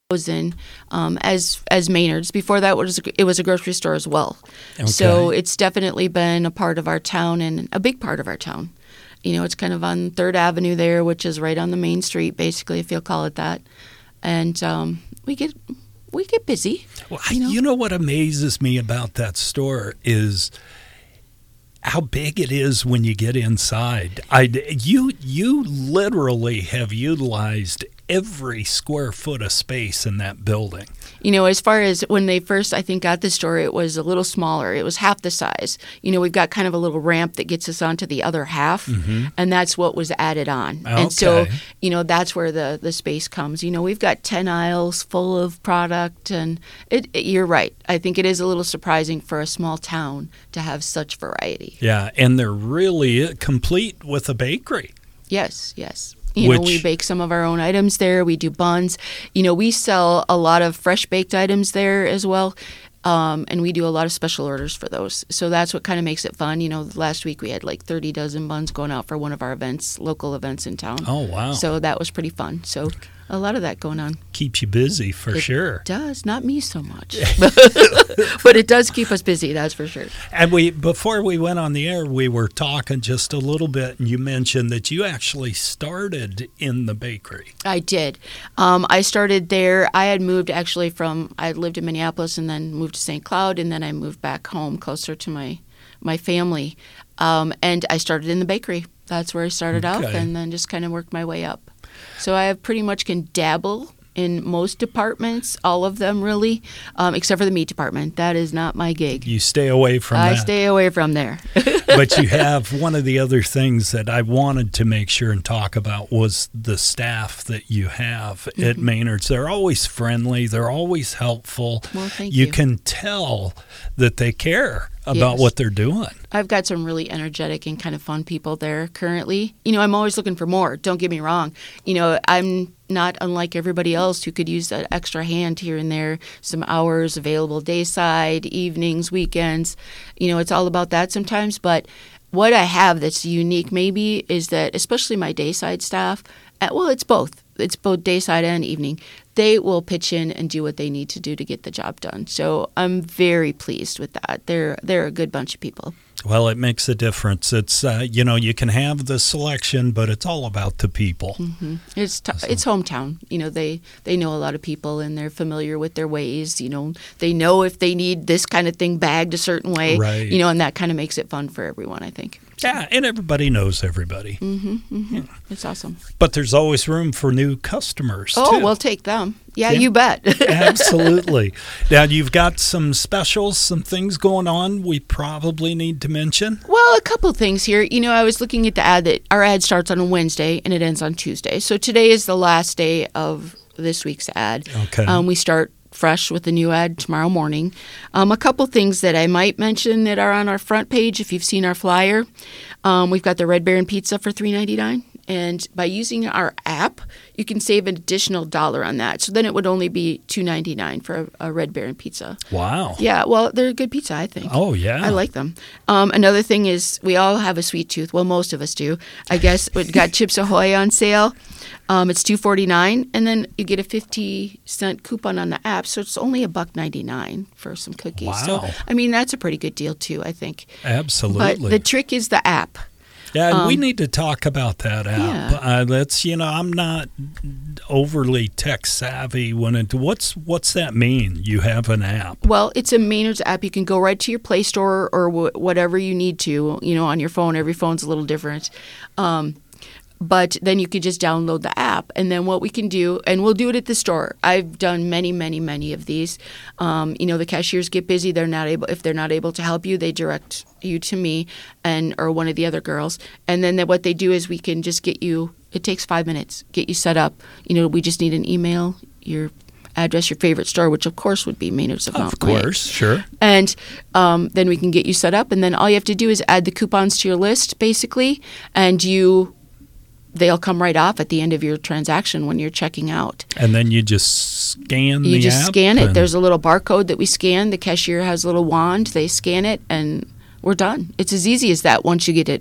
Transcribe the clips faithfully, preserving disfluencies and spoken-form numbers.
in um, as as Maynard's. Before that, it was it was a grocery store as well. Okay. So it's definitely been a part of our town and a big part of our town. You know, it's kind of on Third Avenue there, which is right on the main street, basically, if you'll call it that. And um, we get we get busy. Well, you know? you know what amazes me about that store is how big it is when you get inside. I, you, you literally have utilized every square foot of space in that building. You know, as far as when they first, I think, got the store, it was a little smaller. It was half the size. You know, we've got kind of a little ramp that gets us onto the other half, mm-hmm. and that's what was added on. Okay. And so, you know, that's where the, the space comes. You know, we've got ten aisles full of product, and it, it, you're right. I think it is a little surprising for a small town to have such variety. Yeah, and they're really complete with a bakery. Yes, yes. You Which, know, we bake some of our own items there. We do buns. You know, we sell a lot of fresh baked items there as well. Um, and we do a lot of special orders for those. So that's what kind of makes it fun. You know, last week we had like thirty dozen buns going out for one of our events, local events in town. Oh, wow. So that was pretty fun. So a lot of that going on. Keeps you busy for it sure. It does. Not me so much. But it does keep us busy, that's for sure. And we before we went on the air, we were talking just a little bit, and you mentioned that you actually started in the bakery. I did. Um, I started there. I had moved actually from, I had lived in Minneapolis and then moved to Saint Cloud, and then I moved back home closer to my, my family. Um, and I started in the bakery. That's where I started Okay. out, and then just kind of worked my way up. So I have pretty much can dabble in most departments, all of them really, um, except for the meat department. That is not my gig. You stay away from I that. stay away from there. But you have one of the other things that I wanted to make sure and talk about was the staff that you have mm-hmm. at Maynard's. They're always friendly. They're always helpful. Well, thank you. You can tell that they care about yes. what they're doing. I've got some really energetic and kind of fun people there currently. You know, I'm always looking for more. Don't get me wrong. You know, I'm not unlike everybody else who could use that extra hand here and there, some hours available dayside, evenings, weekends. You know, it's all about that sometimes. But what I have that's unique maybe is that, especially my dayside staff, uh, well, it's both. It's both dayside and evening. They will pitch in and do what they need to do to get the job done. So I'm very pleased with that. They're they're a good bunch of people. Well, it makes a difference. It's uh, you know, you can have the selection, but it's all about the people. Mm-hmm. It's t- so. it's hometown. You know, they they know a lot of people and they're familiar with their ways. You know, they know if they need this kind of thing bagged a certain way. Right. You know, and that kind of makes it fun for everyone, I think. Yeah, and everybody knows everybody. Mm-hmm, mm-hmm. Yeah. It's awesome. But there's always room for new customers, oh, too. we'll take them. Yeah, yeah. you bet. Absolutely. Now, you've got some specials, some things going on we probably need to mention. Well, a couple of things here. You know, I was looking at the ad that our ad starts on a Wednesday and it ends on Tuesday. So today is the last day of this week's ad. Okay. Um, we start fresh with a new ad tomorrow morning. Um, a couple things that I might mention that are on our front page if you've seen our flyer. Um, we've got the Red Baron pizza for three ninety-nine. And by using our app, you can save an additional dollar on that. So then it would only be two ninety-nine for a, a Red Baron pizza. Wow. Yeah, well, they're a good pizza, I think. Oh, yeah. I like them. Um, another thing is we all have a sweet tooth. Well, most of us do. I guess we've got Chips Ahoy on sale. Um, it's two forty-nine, and then you get a fifty cent coupon on the app, so it's only a buck ninety-nine for some cookies. Wow. So, I mean, that's a pretty good deal, too, I think. Absolutely. But the trick is the app. Yeah, and Um, we need to talk about that app. Yeah. Uh, that's you know, I'm not overly tech savvy when it. What's what's that mean? You have an app? Well, it's a Maynard's app. You can go right to your Play Store or wh- whatever you need to. You know, on your phone. Every phone's a little different. Um, But then you could just download the app. And then what we can do, and we'll do it at the store. I've done many, many, many of these. Um, you know, the cashiers get busy. They're not able, if they're not able to help you, they direct you to me and or one of the other girls. And then what they do is we can just get you, it takes five minutes, get you set up. You know, we just need an email, your address, your favorite store, which of course would be Maynard's of Mount Of course, sure. And um, then we can get you set up. And then all you have to do is add the coupons to your list, basically, and you they'll come right off at the end of your transaction when you're checking out. And then you just scan you the just app scan it. and- There's a little barcode that we scan. The cashier has a little wand. They scan it, and we're done. It's as easy as that once you get it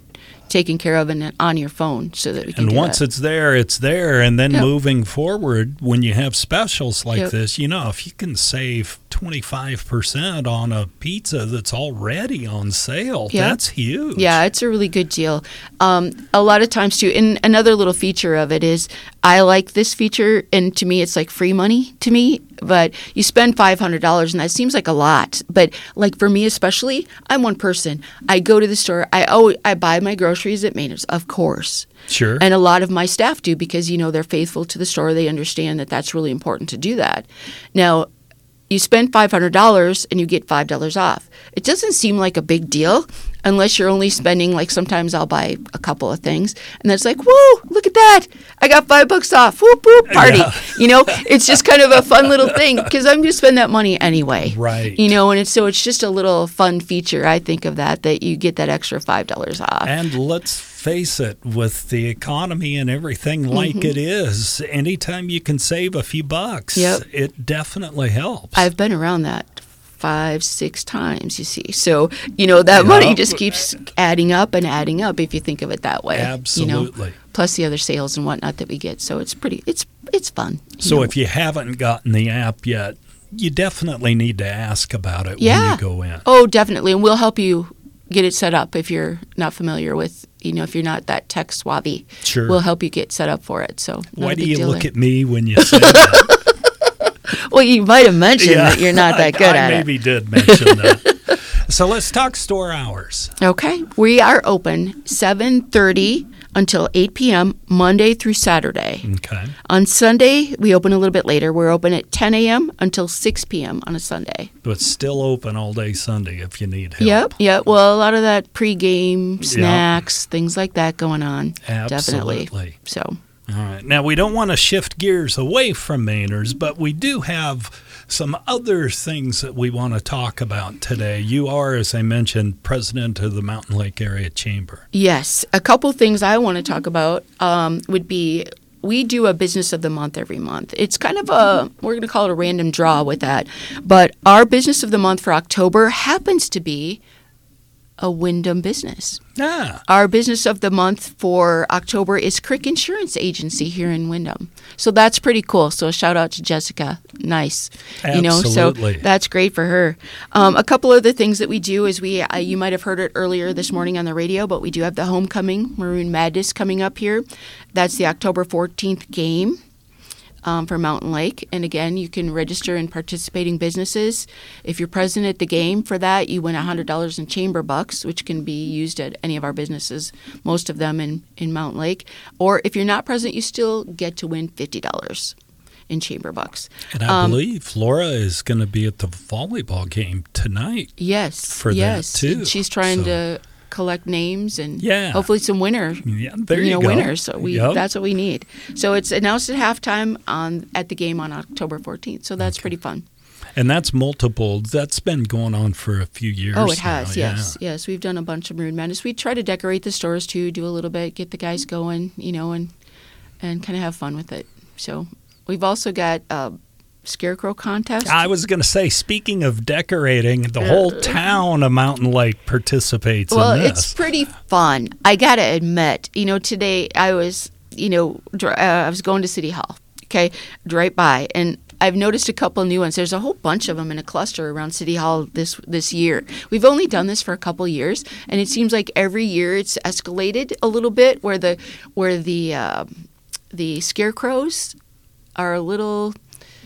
taken care of and on your phone so that we can And do once that. it's there, it's there. And then Yep. moving forward, when you have specials like Yep. this, you know, if you can save twenty-five percent on a pizza that's already on sale, Yep. that's huge. Yeah, it's a really good deal. Um, a lot of times, too, and another little feature of it is I like this feature, and to me, it's like free money to me. But you spend five hundred dollars, and that seems like a lot. But like for me especially, I'm one person. I go to the store. I always, I buy my groceries at Maynard's, of course. Sure. And a lot of my staff do because, you know, they're faithful to the store. They understand that that's really important to do that. Now, you spend five hundred dollars and you get five dollars off. It doesn't seem like a big deal unless you're only spending, like sometimes I'll buy a couple of things and then it's like, woo, look at that. I got five bucks off. Whoop, whoop, party. Yeah. You know, it's just kind of a fun little thing because I'm going to spend that money anyway. Right. You know, and it's, so it's just a little fun feature, I think, of that, that you get that extra five dollars off. And let's face it, with the economy and everything like Mm-hmm. it is, anytime you can save a few bucks, Yep. it definitely helps. I've been around that five, six times, you see. So, you know, that Yeah. money just keeps adding up and adding up if you think of it that way. Absolutely. You know? Plus the other sales and whatnot that we get. So it's pretty, it's it's fun. you So know. if you haven't gotten the app yet, you definitely need to ask about it when Yeah. you go in. Oh, definitely. And we'll help you get it set up if you're not familiar with, you know, if you're not that tech savvy. Sure. We'll help you get set up for it. So not Why a do big you deal look there. at me when you say that? Well, you might have mentioned that you're not that good I, at I it. maybe did mention that. So let's talk store hours. Okay. We are open seven thirty until eight p.m. Monday through Saturday. Okay. On Sunday, we open a little bit later. We're open at ten a.m. until six p.m. on a Sunday. But still open all day Sunday if you need help. Yep, yep. Well, a lot of that pregame, snacks, things like that going on. Definitely. Absolutely. So, All right. Now, we don't want to shift gears away from Maynard's, but we do have some other things that we want to talk about today. You are, as I mentioned, president of the Mountain Lake Area Chamber. yes, a couple things I want to talk about um, would be we do a business of the month every month. It's kind of a, we're going to call it a random draw with that. But our business of the month for October happens to be a Wyndham business. Ah, Our business of the month for October is Crick Insurance Agency here in Wyndham. So that's pretty cool. So a shout out to Jessica. Nice. You know, Absolutely. so that's great for her. Um, a couple of the things that we do is we, uh, you might have heard it earlier this morning on the radio, but we do have the Homecoming Maroon Madness coming up here. That's the October fourteenth game. Um, for Mountain Lake. And again, you can register in participating businesses. If you're present at the game for that, you win one hundred dollars in chamber bucks, which can be used at any of our businesses, most of them in, in Mountain Lake. Or if you're not present, you still get to win fifty dollars in chamber bucks. and I Um, believe Laura is going to be at the volleyball game tonight. Yes. For that, yes. too. She's trying So- to collect names and Yeah. hopefully some winner Yeah, there you, know, go. winners. So we Yep. that's what we need. So it's announced at halftime on at the game on October fourteenth. So that's pretty fun. And that's multiple. That's been going on for a few years Oh, it has. now, Yes, yes. We've done a bunch of Maroon Madness. We try to decorate the stores too, do a little bit, get the guys going, you know, and and kind of have fun with it. So we've also got a scarecrow contest. I was going to say, speaking of decorating, the whole town of Mountain Lake participates Well, in this. it's pretty fun. I gotta admit, you know, today I was, you know, dr- uh, I was going to City Hall. Okay, right by, and I've noticed a couple new ones. There's a whole bunch of them in a cluster around City Hall this this year. We've only done this for a couple years, and it seems like every year it's escalated a little bit, where the where the uh, the scarecrows are a little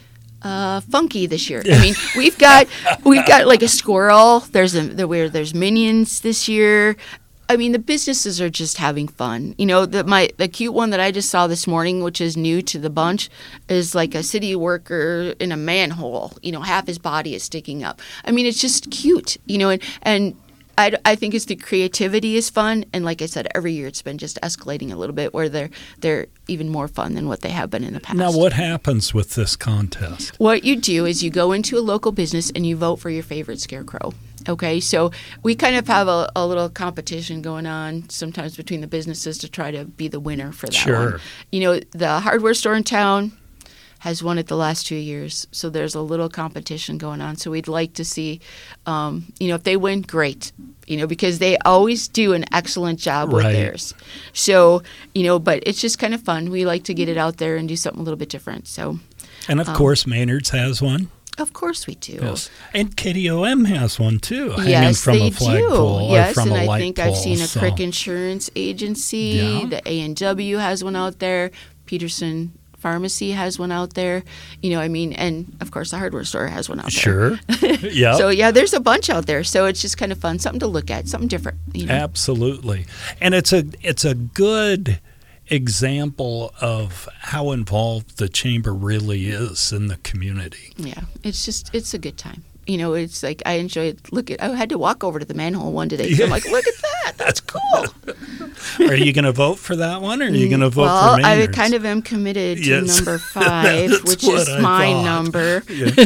uh, funky this year. I mean, we've got we've got like a squirrel. There's a the, where there's minions this year. I mean, the businesses are just having fun. You know, the my the cute one that I just saw this morning, which is new to the bunch, is like a city worker in a manhole. You know, half his body is sticking up. I mean, it's just cute. You know, and and. I, I think it's the creativity is fun, and like I said, every year it's been just escalating a little bit, where they're they're even more fun than what they have been in the past. Now, what happens with this contest? What you do is you go into a local business and you vote for your favorite scarecrow. Okay, so we kind of have a, a little competition going on sometimes between the businesses to try to be the winner for that Sure. one. You know, the hardware store in town has won it the last two years. So there's a little competition going on. So we'd like to see, um, you know, if they win, great. You know, because they always do an excellent job with Right. theirs. So, you know, but it's just kind of fun. We like to get it out there and do something a little bit different. So, And of Um, course, Maynard's has one. of course we do. Yes. And K D O M has one too, hanging Yes, from they a flagpole do. or Yes, from and a I light think pole. I've seen a so- Crick Insurance Agency. Yeah. The A and W has one out there. Peterson Pharmacy has one out there. You know, I mean, and of course the hardware store has one out there. Sure. Yeah. So yeah, there's a bunch out there. So it's just kind of fun, something to look at, something different. You know? Absolutely. And it's a it's a good example of how involved the chamber really is in the community. Yeah, it's just it's a good time. You know, it's like I enjoy it. Look at I had to walk over to the manhole one today. So I'm like, look at that, that's cool. Are you going to vote for that one, or are you going to vote well, for I Maynard's? kind of am committed to Yes. number five, That's which what is I my thought. number.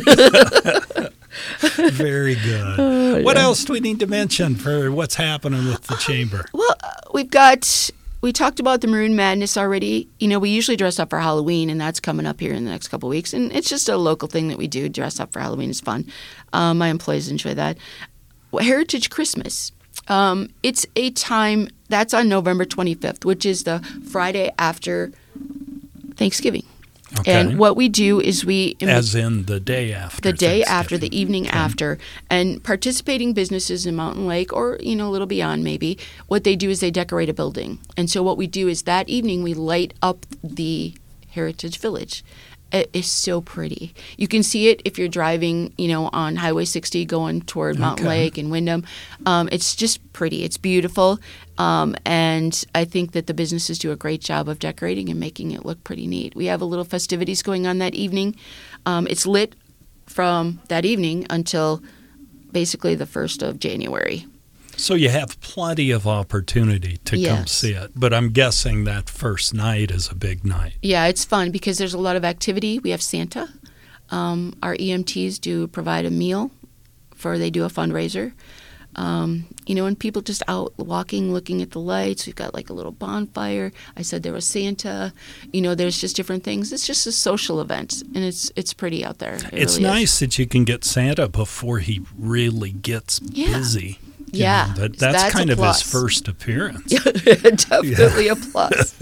Yeah. Very good. Oh, What yeah. else do we need to mention for what's happening with the chamber? Well, uh, we've got we talked about the Maroon Madness already. You know, we usually dress up for Halloween, and that's coming up here in the next couple of weeks. And it's just a local thing that we do. Dress up for Halloween is fun. Um, my employees enjoy that. Heritage Christmas. Um, it's a time that's on November twenty-fifth, which is the Friday after Thanksgiving. Okay. And what we do is we As in the day after. the day after, Thanksgiving. the evening after, and participating businesses in Mountain Lake or, you know, a little beyond maybe, what they do is they decorate a building. And so what we do is that evening we light up the Heritage Village. It is so pretty. You can see it if you're driving, you know, on Highway sixty going toward Mountain Okay. Lake and Wyndham. Um, it's just pretty. It's beautiful. Um, and I think that the businesses do a great job of decorating and making it look pretty neat. We have a little festivities going on that evening. Um, it's lit from that evening until basically the first of January. So you have plenty of opportunity to come Yes. see it. But I'm guessing that first night is a big night. Yeah, it's fun because there's a lot of activity. We have Santa. Um, our E M Ts do provide a meal for, they do a fundraiser. Um, you know, and people just out walking, looking at the lights. We've got like a little bonfire. I said there was Santa. You know, there's just different things. It's just a social event, and it's it's pretty out there. It It's really is. nice that you can get Santa before he really gets Yeah. busy. You Yeah, know, that, that's, that's a kind of plus. his first appearance. Definitely a plus.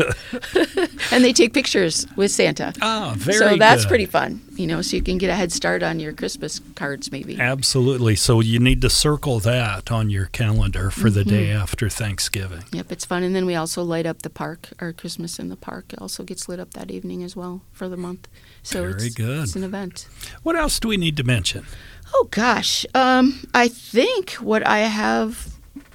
And they take pictures with Santa. Ah, very so that's good. pretty fun. You know, so you can get a head start on your Christmas cards maybe. Absolutely. So you need to circle that on your calendar for the day after Thanksgiving. Yep, it's fun. And then we also light up the park. Our Christmas in the park also gets lit up that evening as well for the month. So Very it's, good. it's an event. What else do we need to mention? Oh gosh, um, I think what I have,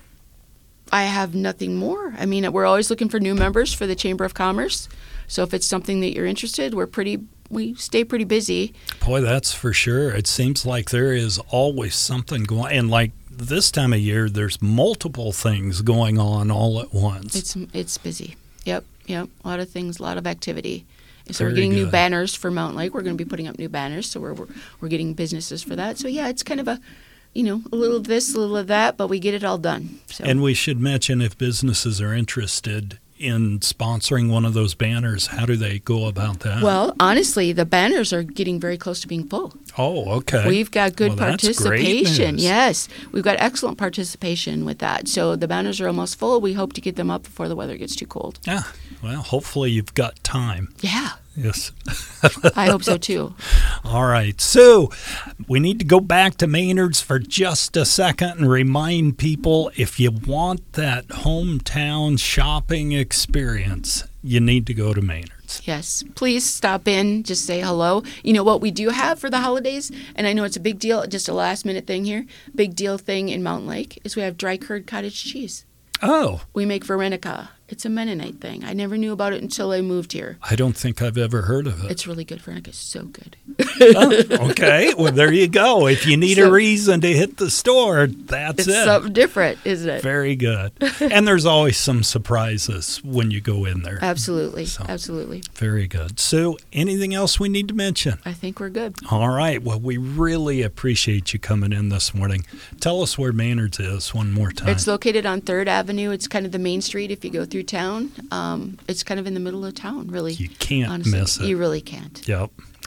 I have nothing more. I mean, we're always looking for new members for the Chamber of Commerce. So if it's something that you're interested, we're pretty, we stay pretty busy. Boy, that's for sure. It seems like there is always something going, and like this time of year, there's multiple things going on all at once. It's it's busy. Yep, yep. A lot of things, a lot of activity. So Very we're getting new good. banners for Mountain Lake. We're going to be putting up new banners, so we're, we're we're getting businesses for that. So yeah, it's kind of a, you know, a little of this, a little of that, but we get it all done. So. And we should mention if businesses are interested in sponsoring one of those banners, how do they go about that? Well, honestly, the banners are getting very close to being full. oh, okay. We've got good Well, that's great participation. news. Yes, we've got excellent participation with that. So the banners are almost full. We hope to get them up before the weather gets too cold. Yeah. Well, hopefully you've got time. Yeah, Yes. I hope so too. All right. So we need to go back to Maynard's for just a second and remind people if you want that hometown shopping experience, you need to go to Maynard's. Yes, please stop in, just say hello. You know what we do have for the holidays, and I know it's a big deal, just a last minute thing here, big deal thing in Mountain Lake, is we have dry cured cottage cheese. Oh, We make Veronica. It's a Mennonite thing. I never knew about it until I moved here. I don't think I've ever heard of it. It's really good. Veronica is so good. Oh, okay. Well, there you go. If you need a So- reason to hit the store, that's It's it. something different, isn't it? Very good. And there's always some surprises when you go in there. Absolutely. So- Absolutely. Very good. Sue, anything else we need to mention? I think we're good. All right. Well, we really appreciate you coming in this morning. Tell us where Maynard's is one more time. It's located on third Avenue. It's kind of the main street if you go through town. Um, it's kind of in the middle of town, really. You can't honestly. miss it. You really can't. Yep.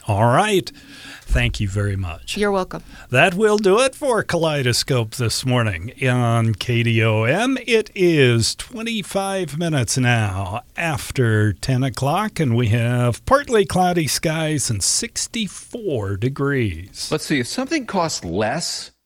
All right. Thank you very much. You're welcome. That will do it for Kaleidoscope this morning on K D O M. It is twenty-five minutes now after ten o'clock, and we have partly cloudy skies and sixty-four degrees. Let's see, if something costs less